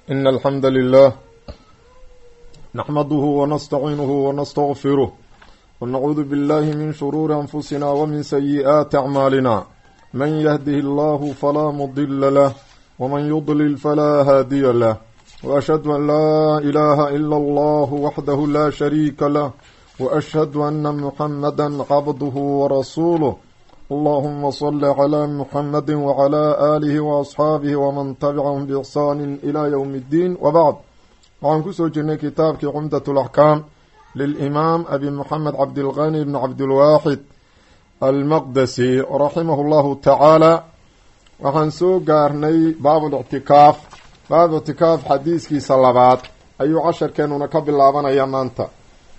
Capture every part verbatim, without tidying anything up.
إن الحمد لله نحمده ونستعينه ونستغفره ونعوذ بالله من شرور أنفسنا ومن سيئات أعمالنا من يهده الله فلا مضل له ومن يضلل فلا هادي له وأشهد أن لا إله إلا الله وحده لا شريك له وأشهد أن محمدا عبده ورسوله اللهم صل على محمد وعلى آله وأصحابه ومن تبعهم بإحسان إلى يوم الدين وبعد وعن كسو جنة كتابك عمدة الأحكام للإمام أبي محمد عبد الغني بن عبد الواحد المقدسي رحمه الله تعالى وعن سو قارني باب الاعتكاف باب الاعتكاف حديثك صلبات أي عشر كانوا نكب اللعبان أيام أنت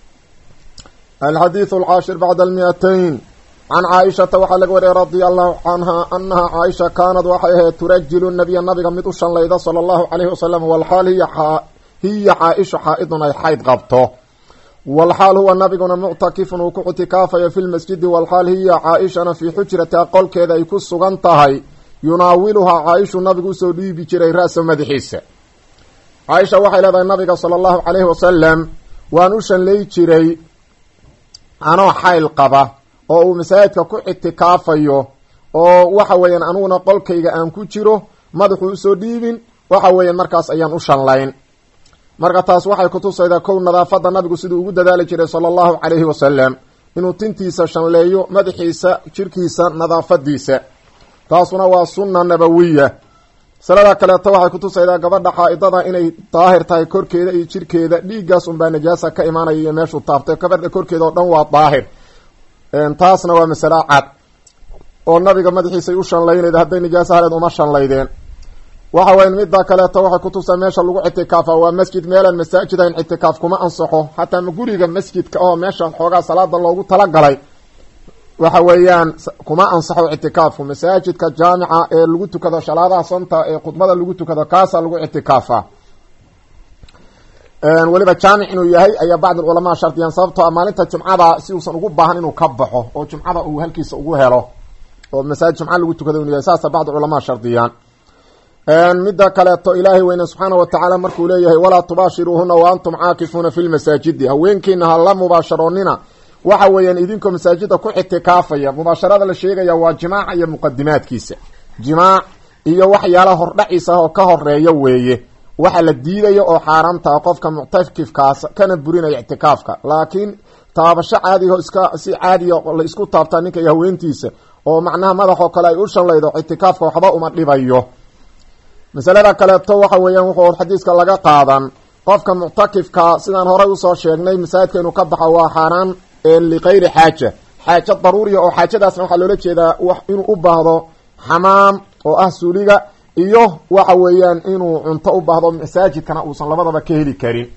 الحديث العاشر بعد المئتين عن عائشة وحلق وري رضي الله عنها أنها عائشة كانت وحيها ترجل النبي النبي قمت ليدا صلى الله عليه وسلم والحال هي حا هي عائشة حائضنا حيض غبطه والحال هو النبي قنا معتكف وكعتكافا في المسجد والحال هي عائشة في حجرة قول كذا يكون سغنتهي يناولها عائشة النبي سودي بجري رأس مدحيسة عائشة وحي لدى النبي صلى الله عليه وسلم وانوشن لي جري أنا حيل قبا oo uu masaajidka ku itikaafayo oo waxa weeyaan anuguna qolkayga aan ku jiro madaxu soo dhiibin waxa weeyaan markaas ayaan u shanlayn marka taas waxay ku tusaydaa kow nadaafada nabigu sidoo ugu dadaali jiray sallallahu alayhi wasallam inuu tintiisa shanleeyo madaxiisa jirkiisa nadaafadiisa taasuna waa sunna nabawiyya salada kale ta waxay ku tusaydaa gabadha xaaidada inay daahir tahay korkeeda iyo jirkeeda dhiigaas un baa najaasa ka imaanaya meeshu taaftay gabadha korkeeda oo dhan waa daahir taasna waa masala cad oo nabiga madaxiisa u shanlaynayda haday nijaas haleed uma shanlaydeen waxa weyn midda kale ta waxa ku tusaa meesha lagu itikaafa waa masjid meelan masaajid in itikaaf kuma ansaxo hatta ma guriga masjidka oo meesha xoogaa salaada loogu tala galay waxa weeyaan kuma ansaxo itikaafku masaajidka jaamica ee lagu tukado salaadaha santa ee khudbada lagu tukado kaasa lagu itikaafa een waliba jaamic inuu yahay ayaa bacd ulama shartiyan sababtoo maalinta jumcada si uusan ugu baahan inuu ka baxo oo jumcada uu halkiisa ugu helo oo masaajid jumcada lagu tukado inuu yahay saas bacd ulama shartiyan een midda kale to ilaahi weyna subhanahu wa ta'ala markuu leeyahay wala tubashiruhuna wa antum aakifuna fil masajid haweenkiina hala mubasharoonina waxa weeyaan idinka masaajida ku itikaafaya mubasharada la sheegaya waa jimaac iyo muqaddimaadkiisa jimaac iyo waxyaalaha hordhaciisa oo ka horeeyo weeye waxa la diidayo oo xaaraamta qofka mu'takifkaas kana burinaya i'tikaafka laakiin taabasho caadi oo iska si caadi oo la isku taabta ninka haweentiisa oo macnaha madaxo kale ay u shanlaydo i'tikaafka waxba uma dhibayo masalada kale to waxa weeyaan wuxuu xadiiska laga qaadan qofka mu'takifka sidaan hore u soo sheegnay masaajidka inuu ka baxo waa xaraan ee li qeyri xaaja xaaja daruuriya oo xaajadaasna waxa loola jeedaa wax inuu u baahdo xamaam oo ah suuliga iyo waxa weeyaan inuu cunto u baahdo masaajidkana uusan labadaba ka heli karin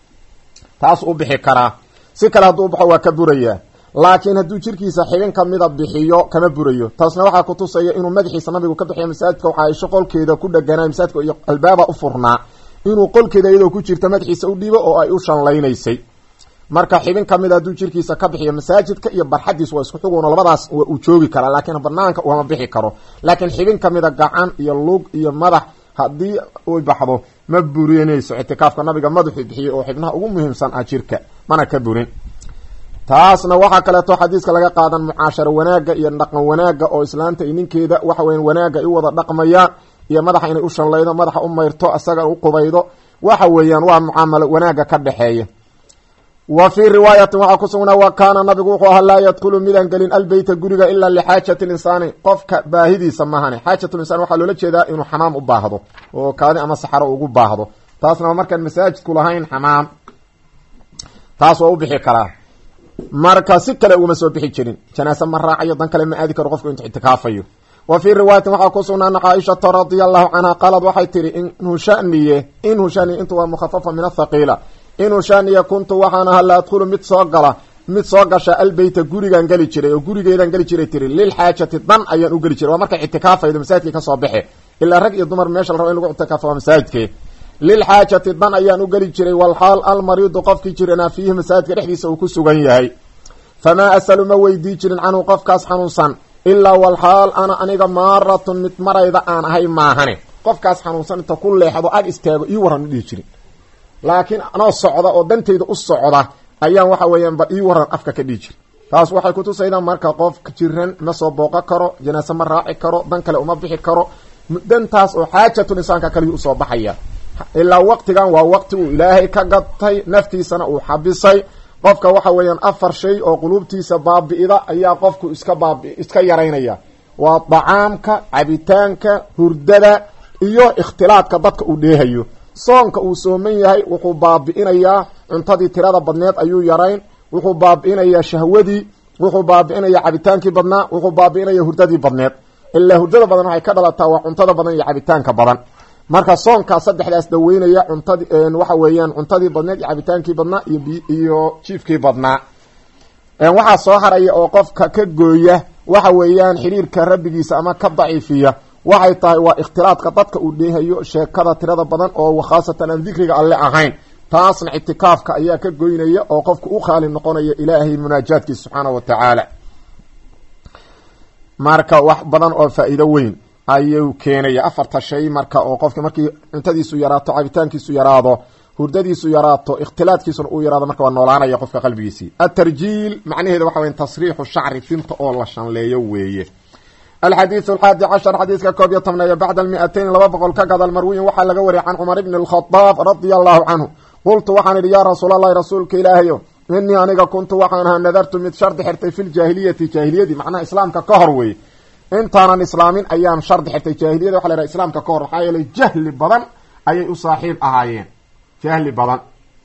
taas u bixi karaa si kale hadduu u baxo waa ka buraya laakiin hadduu jirkiisa xibin ka mida bixiyo kama burayo taasna waxaa ku tusaya inuu madaxiisa nabigu ka bixiyo masaajidka waxa ay shaqolkeeda ku dhaganaa masaajidka iyo albaaba u furnaa inuu qolkeeda iyadoo ku jirta madaxiisa u dhiibo oo ay u shanlaynaysay marka xibin ka mid hadduu jirkiisa ka bixiyo masaajidka iyo barxadiis waa isku xuguuna labadaas waa uu joogi karaa laakiin banaanka uma bixi karo laakiin xibin ka mid gacan iyo lug iyo madax hadii uu baxdo ma burinayso itikaafka nabiga madaxu bixiyo oo xibnaha ugu muhiimsan ah jirka mana ka burin taasna waxa kale to xadiiska laga qaadan mucaasharo wanaaga iyo dhaqan wanaaga oo islaanta ininkeeda waxa weyn wanaaga ay wada dhaqmaya iyo madaxa inay u shanlaydo madaxa u mayrto asaga u qubaydo waxa weeyaan waa mucaamalo wanaaga ka dhaxeeya وفي رواية وحكسونا وكان نبي وحوها لا يدخل ميدان قلين البيت قريقا إلا لحاجة الإنسان قفك باهدي سماهاني حاجة الإنسان وحلو لجيدا إنو حمام أباهدو وكان أما السحراء أباهدو تاسنا ومركا مساجد كلهين حمام تاسوا أبحي كرا مركا سكرا ومسوا بحي جرين جناسا مرة عيضا كلمة آذيك رغفك انت اعتكافيو وفي رواية وحكسونا أن عائشة رضي الله عنها قالت وحي تري إنه شأني إنه شأني إنتو مخففة من الثقيلة inuu shaaniya kuntu waxaan ahaa la adkhulu mid soo gala mid soo gasha albayta gurigan gali jiray oo gurigeedan gali jiray tiri lil xaajati dan ayaan u gali jiray waa marka itikaafaydo masaajidka ka soo baxay ilaa rag iyo dumar meesha la rabo in lagu itikaafo masaajidka lil xaajati dan ayaan u gali jiray wal hal al marid qofkii jirana fihi masaajidka dhexdiisa uu ku sugan yahay fama asalu ma weydii jirin anu qofkaas xanuunsan illa wal hal ana aniga maaratun mid marayda aan ahay maahane qofkaas xanuunsan inta ku leexdo ag istaago ii waran ma dhihi jirin laakiin anoo socda oo dantayda u socda ayaan waxa weeyaan ba ii waran afka ka dhihi jirin taas waxay ku tusaydaa marka qof jiran ma soo booqan karo janaasa ma raaci karo dan kale uma bixi karo dantaas oo xaajatul insaanka kaliya usoo baxaya ilaa waqtigan waa waqti uu ilaahay ka gatay naftiisana uu xabisay qofka waxa weeyaan afar shay oo qulubtiisa baabi'ida ayaa qofku iska baabi iska yaraynaya waa dacaamka cabitaanka hurdada iyo ikhtilaadka dadka uu dheehayo soonka uu sooman yahay wuxuu baabi'inayaa cuntadii tirada badneed ayuu yarayn wuxuu baabi'inayaa shahwadii wuxuu baabi'inayaa cabitaankii badnaa wuxuu baabi'inayaa hurdadii badneed ilaa hurdada badan waxay ka dhalataa waa cuntada badan iyo cabitaanka badan marka soonkaa saddexdaas daweynaya cuntadii waxa weeyaan cuntadii badneed iyo cabitaankii badnaa iyo iyo jiifkii badnaa waxaa soo haraya oo qofka ka gooya waxa weeyaan xiriirka rabbigiisa ama ka daciifiya waxay tahay waa ikhtilaadka dadka uu dheehayo sheekada tirada badan oo khaasatan aan dikriga alle ahayn taasna itikaafka ayaa ka goynaya oo qofku u khaali noqonaya ilaahay munaajaadkiisa subxaanahu wa tacaala marka wax badan oo faa'iido weyn ayuu keenaya afarta shay marka oo qofka markii cuntadiisu yaraato cabitaankiisu yaraado hurdadiisu yaraato ikhtilaadkiisuna uu yaraado marka waa noolaanaya qofka qalbigiisii atarjiil macnaheeda waxa weyn tasriixu shacri finta oo la shanleeyo weeye الحديث الحادي عشر حديث كوبية طمنية بعد المئتين لبا بقول كقضى المروي وحا لغا وري عن عمر بن الخطاب رضي الله عنه قلت وحان يا رسول الله رسولك إلهي إني أنيقا كنت وحانها نذرت من شرد حرتي في الجاهلية جاهلية دي معنى إسلام ككهروي انتانا إسلامين أيام شرد حرتي جاهلية وحا لرى إسلام ككهر حايا لجهل بدن أي أصاحب أهايين جهل بدن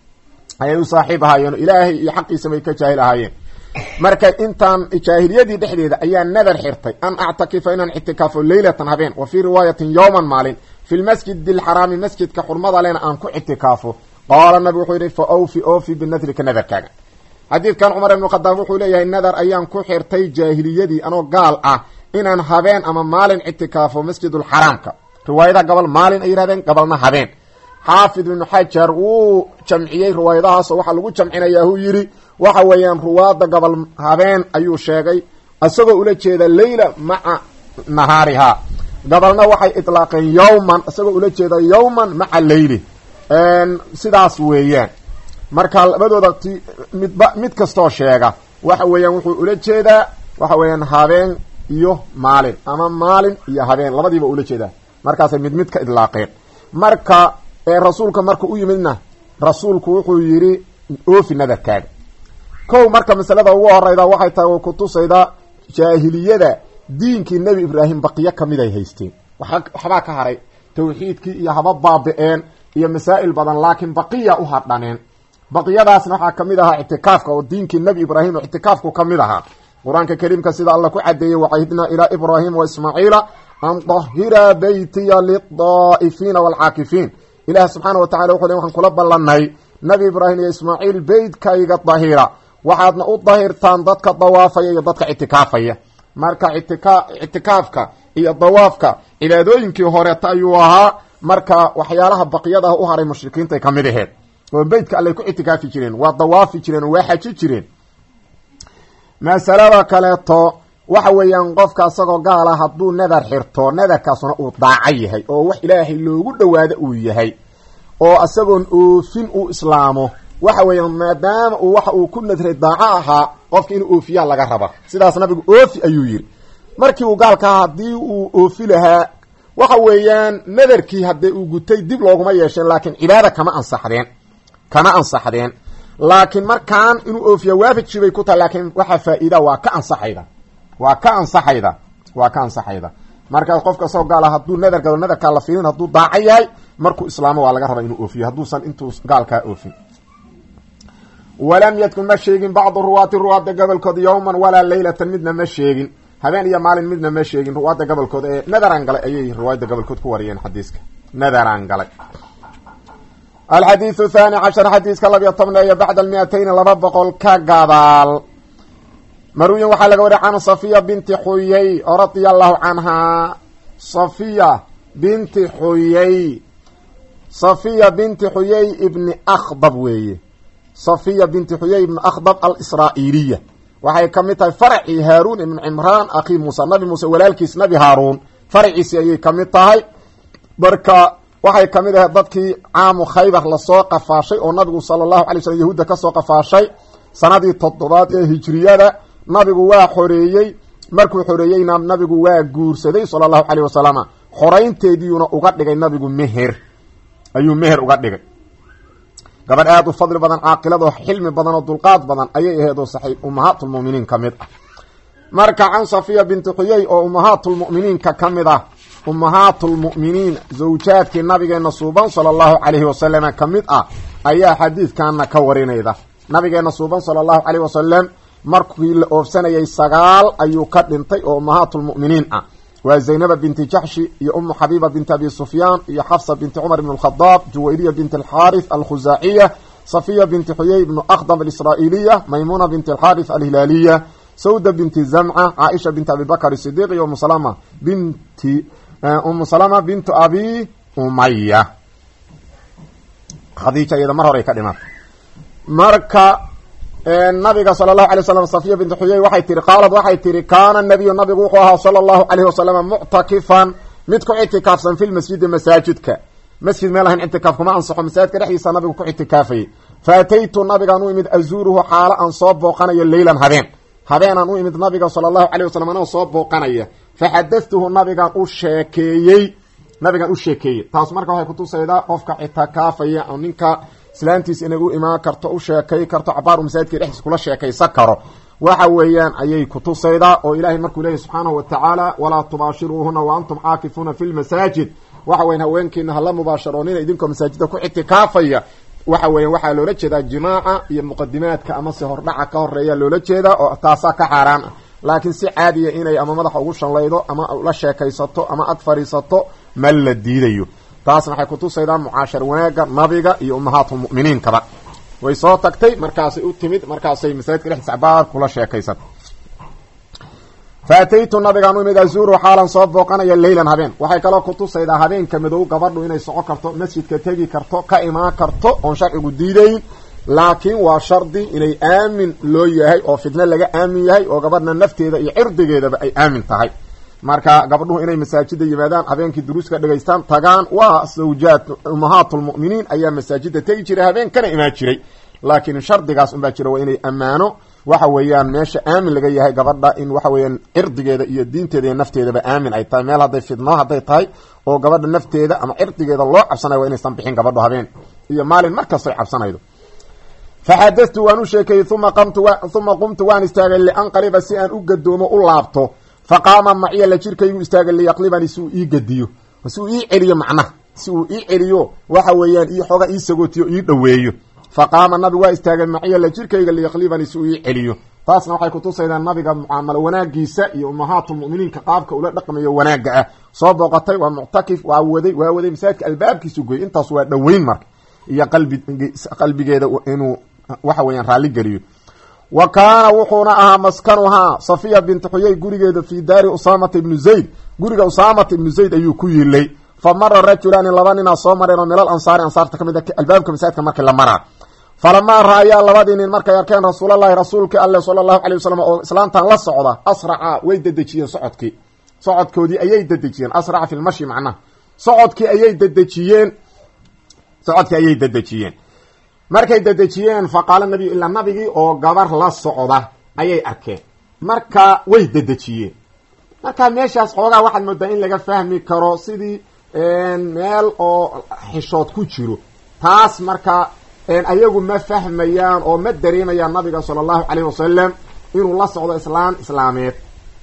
أي أصاحب أهايين إلهي يحقي سميك جاهل أهايين marka intaan jaahiliyadii dhexdeeda ayaa nadar xirtay an actakifa inaan ictikaafo leylatan habeen wa fii riwaayatin yowman maalin fi lmasjid alxaraami masjidka xurmada lena aan ku ictikaafo qaala nabi wuxuu yidhi fa awfi ofi binadrika nadarkaaga xadiidkan cumar ibnu khadaab wuxuu leeyahay nadar ayaan ku xirtay jaahiliyadii anoo gaal ah inaan habeen ama maalin ictikaafo masjidulxaraamka riwaayadaha gobol maalin ay yihahdeen gobolna habeen xaafid ibnu xajar wuu jamciyey riwaayadahaasoo waxaa lagu jamcinayaa huu yidhi waxa weeyaan ruwaada gobol habeen ayuu sheegay isagoo ula jeeda leyla maca nahaarihaa gobolna waxay itlaaqeen yowman isagoo ula jeeda yowman maca leyli sidaas weeyaan marka labadooda t midba mid kastoo sheega waxa weeyaan wuxuu ula jeedaa waxa weeyaan habeen iyo maalin ama maalin iyo habeen labadiiba ula jeedaa markaasay mid mid ka idlaaqeen marka rasuulka marka u yimidna rasuulku wuxuu yidhi oofi nadarkaaga kow marka masalada ugu horeyda waxay tahay ku tusaydaa jaahiliyada diinkii nebi ibraahim baqiyo kamid ay haysteen waxbaa ka haray tawxiidkii iyo haba baabi-een iyo masaa'il badan laakiin baqiya u hadhaneen baqiyadaasna waxaa kamid ahaa ictikaafka oo diinkii nebi ibraahim ictikaafku kamid ahaa qur-aanka kariimka sida alla ku cadeeyey wacahidnaa ilaa ibraahim wa ismaaciila an dahira beytiya lidaa'ifiina waalcaakifiin ilaah subxaana wa tacala wuxuu le waxaan kula ballanay nabi ibraahim iyo ismaaciil beytkayga dahira waxaadna u dahirtaan dadka dawaafaya iyo dadka ictikaafaya marka itika ictikaafka iyo dawaafka cibaadooyinkii horeeta ayuu ahaa marka waxyaalaha baqiyadaha u haray mushrikiinta ay kamid aheed oo beytka allay ku ictikaafi jireen waa dawaafi jireen waa xaji jireen masalada kaleeto waxa weeyaan qofka isagoo gaala hadduu nadar xirto nadarkaasuna uu daaco yahay oo wax ilaahay loogu dhawaado uu yahay oo isagoon oofin uu islaamo waxa weeyaan maadaama uu waxa uu ku nadray daaco ahaa qofka inuu oofiyaa laga raba sidaas nabigu oofi ayuu yidhi markii uu gaalka ahaa haddii uu oofi lahaa waxa weeyaan nadarkii haddee uu gutay dib looguma yeesheen laakiin cibaada kama ansaxdeen kama ansaxdeen laakiin markaan inuu oofiya waafiji bay ku tahay laakiin waxa faa-iida waa ka ansaxayda waa ka ansaxayda waa ka ansaxayda markaas qofka soo gaala hadduu nadar galo nadarkaa la fiirin hadduu daaco yahay markuu islaamo waa laga rabaa inuu oofiyo hadduusan intuu gaalkaa oofin walam yadkun ma sheegin bacdu ruwaati ruwaada gobolkooda yowman walaa leylatan midna ma sheegin habeen iyo maalin midna ma sheegin ruwaada gobolkooda ee nadaraan galay ayay riwaayada gobolkood ku wariyeen xadiiska nadaraan galay alxadiiثu thani cashar xadiiska labiyo tobneeyo bacda almiatayni laba boqol ka gadaal marwiyin waxaa laga wariya can safiya binti xuyey oo radia allahu canhaa safiya binti xuyey safiya binti xuyey ibni akhdab weeye safiya binti xuyey ibni akhdab alsraailiya waxay kamid tahay faracii haaruun ibn cimraan akhi muuse nabi muuse walaalkiis nabi haaruun faraciisi ayay kamid tahay marka waxay kamid ahayd dadkii caamu khaybar lasoo qafaashay oo nabigu sala allahu alay waslm yahuudda kasoo qafaashay sanadii toddobaad ee hijriyada. nabigu waa xoreeyey, markuu xoreeyeyna nabigu waa guursaday sala allahu calayh wasalama. xoraynteediiyuuna uga dhigay nabigu meher, ayuu meher uga dhigay. gabadh aada u fadli badan, caaqilado xilmi badan oo dulqaad badan ayay ahayd oo saxiib ummahaatulmu'miniin ka mid ah. marka can safiya binti xuyey oo ummahaatulmu'miniinka ka mid ah, ummahaatulmu'miniin zawjaadkii nabigeena suuban sala allahu calayhi wasalama ka mid ah, ayaa xadiidkana ka warinayda. nabigeena suuban sala allahu calayhi wasalam markii la oofsanayay sagaal ayuu ka dhintay oo ummahaatulmu'miniin ah. waa zaynaba binti jaxshi iyo umu xabiiba binti abi sufyaan iyo xafsa binti cumar ibn alkhadaab, juwayriya binti alxaarith alkhusaaciya, safiya binti xuyey ibnu akhdam alisraa'iiliya, maymuna binti alxaarith alhilaaliya, sawda binti zamca, caaisha binti abi bakr sidiiq iyo umu salama binti umu salama bintu abi umaya. khadiija iyada mar hore ka dhimatay. marka nabiga sala allahu alay wasalam safiya binti xuyey waxay tihi qaalad waxay tihi kaana nabiyu nabigu wuxuu ahaa sala allahu calayhi wasalama muctakifan mid ku ictikaafsan fi lmasjidi masaajidka. masjid meel ahayn ictikaaf kuma ansaxo, masaajidka dhexdiisa nabigu ku ictikaafayay. faataytu nabigaan u imid azuuruhu xaalo aan soo booqanayo leylan habeen habeenaan u imid nabiga sala allahu calayh wasalam anoo soo booqanaya. faxadatuhu nabigaan u sheekeeyey nabigaan u sheekeeyey. taas marka waxay kutusaydaa qofka ictikaafaya oo ninka islaantiis inay u imaan karto, u sheekay karto, cabaar u masaajidka dhexdiisa kula sheekaysan karo, waxa weeyaan ayay kutusaydaa. oo ilaahay markuu leeyahy subxaanahu wa tacaala walaa tubaashiruuhuna wa antum caakifuuna fi lmasaajid, waxa weyan haweenkiina hala mubaasharoonina idinkoo masaajida ku ictikaafaya. waxa weeyaan waxaa loola jeedaa jimaaca iyo muqadimaadka ama se hordhaca ka horeeya loola jeedaa, oo taasaa ka xaaraan ah. laakiin si caadiya inay ama madaxa ugu shanlaydo ama la sheekaysato ama ag fadhiisato ma la diidayo. taasna waxay kutusaydaa mucaashar wanaaga nabiga iyo ummahaatulmu'miniinkaba. way soo tagtay, markaasay u timid, markaasay masaajidka dhexdiisa cabaar kula sheekaysatay. faataytu nabigaan u imid azuuru xaalan soo booqanaya leylan habeen. waxay kaloo kutusaydaa habeenka madow gabadhu inay soco karto, masjidka tegi karto, ka imaan karto oon sharcigu diidayn. laakiin waa shardi inay aamin loo yahay oo fitno laga aamin yahay oo gabadhna nafteeda iyo cirdigeedaba ay aamin tahay. marka gabadhuhu inay masaajida yimaadaan, habeenkii duruuska dhegaystaan, tagaan, waa zawjaad ummahaatulmu'miniin ayaa masaajida tegi jiray, habeenkana imaan jiray. laakiin shardigaas unbaa jira, waa inay ammaano waxa weeyaan meesha aamin laga yahay gabadha, in waxa weeyaan cirdigeeda iyo diinteeda iyo nafteedaba aamin ay tahay. meel hadday fidno hadday tahay oo gabadha nafteeda ama cirdigeeda loo cabsanayo waa inaysan bixin gabadhu habeen iyo maalin markastoy cabsanaydo. faxadatu waan u sheekeeyey uma qamtu uma qumtu waan istaagay lianqaliba si aan u gadoomo u laabto. faqaama maciya la jirkaygu istaagay liyaqlibani si uu ii gadiyo, si uu ii celiyo macnaha si uu ii celiyo waxa weeyaan ii xooga ii sagootiyo ii dhoweeyo. faqaama nabigu waa istaagay maciya la jirkayga liyaqlibani si uu ii celiyo. taasna waxay kutusaydaa nabiga mucaamalo wanaagiisa iyo ummahaatulmu'miniinka qaabka ula dhaqmayo wanaagga ah. soo booqatay, waa muctakif, waa waday waa waday masaajidka albaabkiisu goy. intaas waa dhoweyn marka iyo qalbi qalbigeeda inuu waxa weeyaan raalli geliyo. wa kaana wuxuuna ahaa maskanuhaa safiya binti xuyey gurigeeda fii daari usaamata ibnu zayd, guriga usaamata ibnu zayd ayuu ku yiilay. fa mara rajulaani laba ninaa soo mareen oo milal ansaari ansaarta ka mid a albaabka masaajidka markii la maraa. falamaa ra'ayaa labadii nin markay arkeen rasuulalahi rasuulkii alle sala allahu alay wasalam oo islaantan la socda, asraca way dedejiyeen socodkii socodkoodii ayay dedejiyeen. asraca fi lmashi macnaha socodkii ayay dedejiyeen socodkii ayay dedejiyeen markay dedejiyeen faqaala nabiyu ilaa nabigii oo gabar la socda ayay arkeen, marka way dedejiyeen. marka meeshaas xoogaa waxaad moodaa in laga fahmi karo sidii meel oo xishood ku jiro. taas marka ayagu ma fahmayaan oo ma dareemayaan nabiga sala allahu calayhi wasalam inuu la socdo islaan islaameed,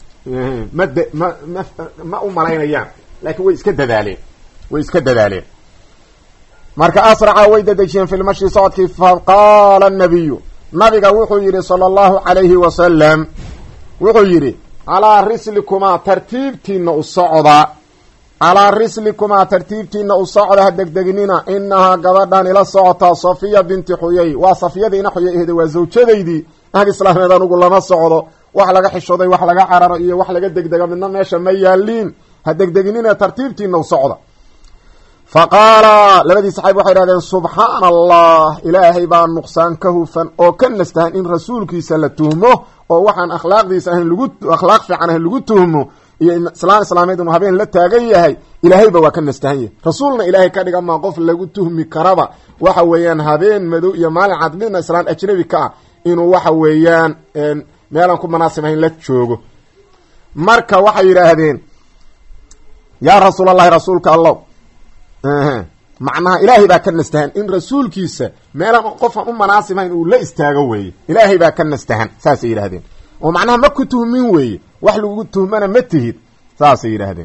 ma ma ma ma u malaynayaan, laakiin way iska dadaaleen way iska dadaaleen marka asraca way dedejiyeen fi lmashi socodkii. faqaala nabiyu nabiga wuxuu yidhi sala allahu calayhi wasalam wuxuu yidhi calaa rislikumaa tartiibtiina u socda calaa rislikumaa tartiibtiina u socda ha degdegnina, inahaa gabadhan ila socotaa safiya binti xuyey, waa safiyadii ina xuyey ahde, waa zawjadeydii. ahg islaameed anugu lama socdo, wax laga xishooday, wax laga cararo iyo wax laga degdega midna meesha ma yaaliin, ha degdegnina tartiibtiina u socda. faqaala labadii saxaab waxay idhahdeen subxaana allah, ilaahay baa nuqsaan ka hufan oo ka nastahan in rasuulkiisa la tuhmo oo waxaan akhlaaqdiisa ahayn lagu akhlaaq fiican ahayn lagu tuhmo, iyo islaan islaameed inuu habeen la taagan yahay. ilaahayba waa ka nastahan rasuulna ilaahay ka dhiga ma qof lagu tuhmi karaba waxa weeyaan habeen madow iyo maalin cad midna islaan ajnabi ka ah inuu waxa weeyaan meelan ku munaasibayn la joogo marka waxay yiraahdeen yaa rasuulullaahi rasuulka allah ee macnaha ilaahay baa ka nastahan in rasuulkiisa meelan qof aan u munaasibayn uu la istaago weeye ilaahay baa ka nastahan saas ay yiraahdeen oo macnaha ma ku tuhmin weeye wax lagu tuhmana ma tihid saas ay yiraahdeen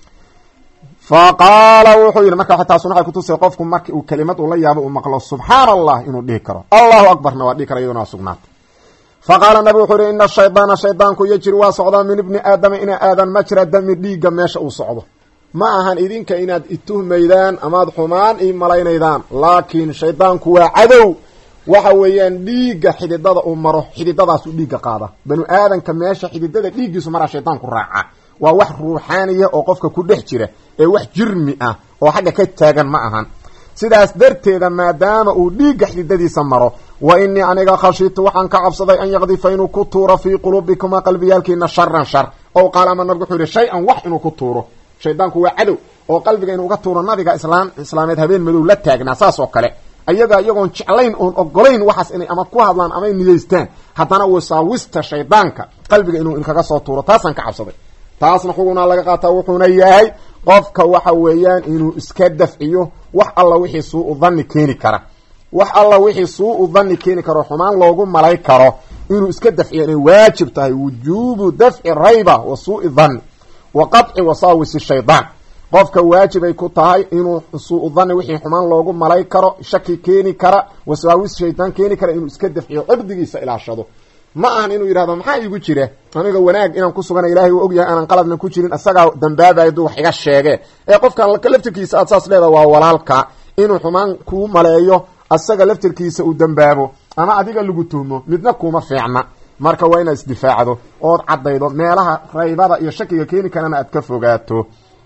faqaala wuxuu yiri marka xataa sunnada ku tusay qofku markii uu kelimad uu la yaabo uu maqlo subhanallah inuu dhihi karo allahu akbarna waa dhihi karo iyadoo sugnaat faqaala nabi wuxuu yiri inna shaytaana shaytaanku yajri waa socdaa min ibni aadama ina aadan majra dami dhiiga meesha uu socdo ma ahan idinka inaad ituhmaydaan amaad xumaan ii malaynaydaan laakiin shaytaanku waa cadow waxa weeyaan dhiiga xididada uu maro xididadaas uu dhiiga qaada banu aadanka meesha xididada dhiigiisu mara shaytaanku raaca waa wax ruuxaaniya oo qofka ku dhex jira ee wax jirmi ah oo xagga ka taagan ma ahan sidaas darteeda maadaama uu dhiiga xididadiisa maro wa inni aniga khashitu waxaan ka cabsaday an yaqdifa inuu ku tuuro fii quluubikuma qalbiyaalkiina sharan shar oo qaala ama nabigu wuxuu yidhi shay-an wax inuu ku tuuro shaydaanku waa cadow oo qalbiga inuu uga tuuro nabiga islaam islaameed habeen madow la taagnaa saas oo kale ayaga iyagoon jeclayn oon ogolayn waxaas inay ama ku hadlaan ama ay niyeystaan haddana wasaawista shaydaanka qalbiga inuu inkaga soo tuuro taasaan ka cabsaday taasna xuguna laga qaataa wuxuuna yahay qofka waxa weeyaan inuu iska dafciyo wax alla wixii suu dhanni keeni kara wax alla wixii suu dhanni keeni karo xumaan loogu malay karo inuu iska dafciyo inay waajib tahay wujuubu dafci rayba wa suu'i dhanni wa qat'i wasaawisi shaydaan qofka waajib ay ku tahay inuu suu dhanni wixii xumaan loogu malay karo shaki keeni kara wasaawis shaydaan keeni kara inuu iska dafciyo qabdigiisa ilaashado ma ahan inuu yiraahdo maxaa igu jira aniga wanaag inaan ku sugana ilaahay uu og yahay aanan qaladna ku jirin asaga dambaabay duu wax iga sheege ee qofkan laftirkiisa aad saas leedahay waa walaalka inuu xumaan ku maleeyo asaga laftirkiisa uu dambaabo ama adiga lagu tuhmo midna kuma fiicna marka waa inaad isdifaacdo oo cadaydo meelaha raybada iyo shakiga keeni karana aad ka fogaato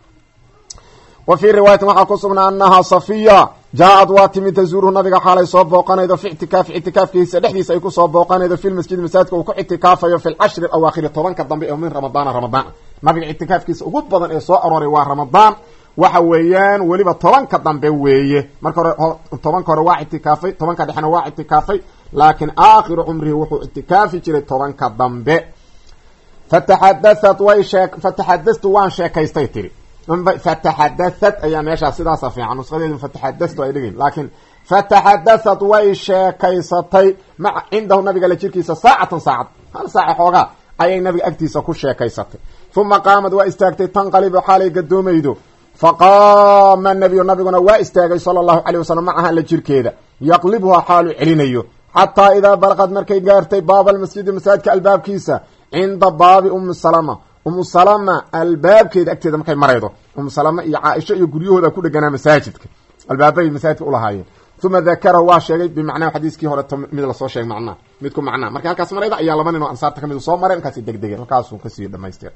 wa fi riwaayat waxa ku sugnaa annaha safiya jaad waatimi tazuuru nabiga xalay soo booqanaydo fi i'tikaaf i'tikaafkiisa dhexdiisa ay ku soo booqanaydo fil masjid masaajidka uu ku i'tikaafayo fil ashr al awaakhir tobanka dambe ee min ramadaan ramadaan nabiga i'tikaafkiisa ugu badan ee soo arooray waa ramadaan waxa weeyaan waliba tobanka dambe weeye marka hore tobanka hore waa i'tikaafay tobanka dhexna waa i'tikaafay laakiin aakhir umrihi wuxuu i'tikaafi jiray tobanka dambe fatahaddathat wa shak fatahaddastu waan sheekaystay tiri فتحدثت ايام ماشا سيدا صفيعا نسخه فتحدثت اي دغين لكن فتحدثت واي شيكايستي مع عنده النبي قال جيركيسا ساعه ساعه هل ساعه خوغا اي النبي اكتيسا ku sheekaysatay ثم قامت واستاغتي تنقلب حالي قدوميدو فقام النبي نبينا واستاغي صلى الله عليه وسلم معها لجيركيدا يقلبها حال علينيو حتى اذا بلغت مركي غارتي باب المسجد مساجد الباب كيسا عند باب ام سلمة ام سلمة الباب كيد اكتيدا markay maraydo ام سلمة iyo Aisha iyo guryahooda ku dhaganaa masaajidka albaabay masaajidka u lahaayeen thumma dhakara wa sheegay bimaana xadiiskii hore mid la soo sheegay macna mid ku macna marka halkaas marayda ayaa laba nin oo ansaarta kamid soo mareen kaasi degdegay halkaas uu ka sii dhameystir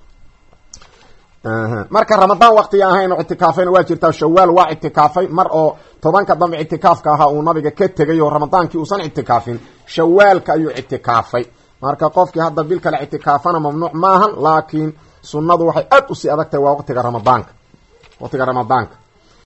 aha marka ramadaan waqti ahayn i'tikaafayna waa jirtaa shawaal waa i'tikaafay mar oo tobanka dambe i'tikaafka ahaa uu nabiga ka tagay oo ramadaankii uu san i'tikaafin shawaalka ayuu i'tikaafay marka qofkii hadda bil kale i'tikaafana mamnuuc maahan laakiin sunnadu waxay aad u si adagtay waa waqtiga ramadaanka waqtiga ramadaanka